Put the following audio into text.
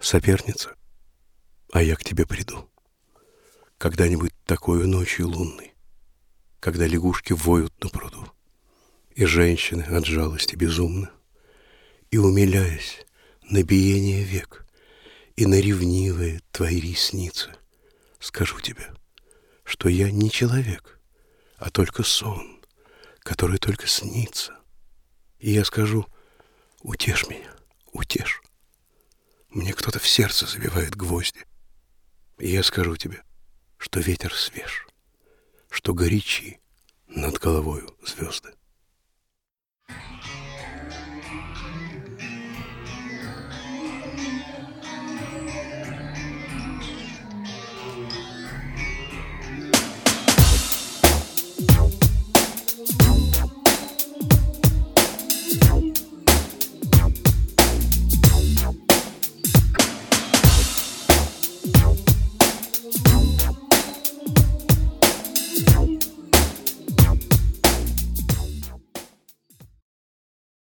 Соперница, а я к тебе приду. Когда-нибудь такою ночью лунной, когда лягушки воют на пруду, и женщины от жалости безумны, и, умиляясь на биение век и на ревнивые твои ресницы, скажу тебе, что я не человек, а только сон, который только снится. И я скажу: утешь меня, утешь. Мне кто-то в сердце забивает гвозди. И я скажу тебе, что ветер свеж, что горячи над головою звезды.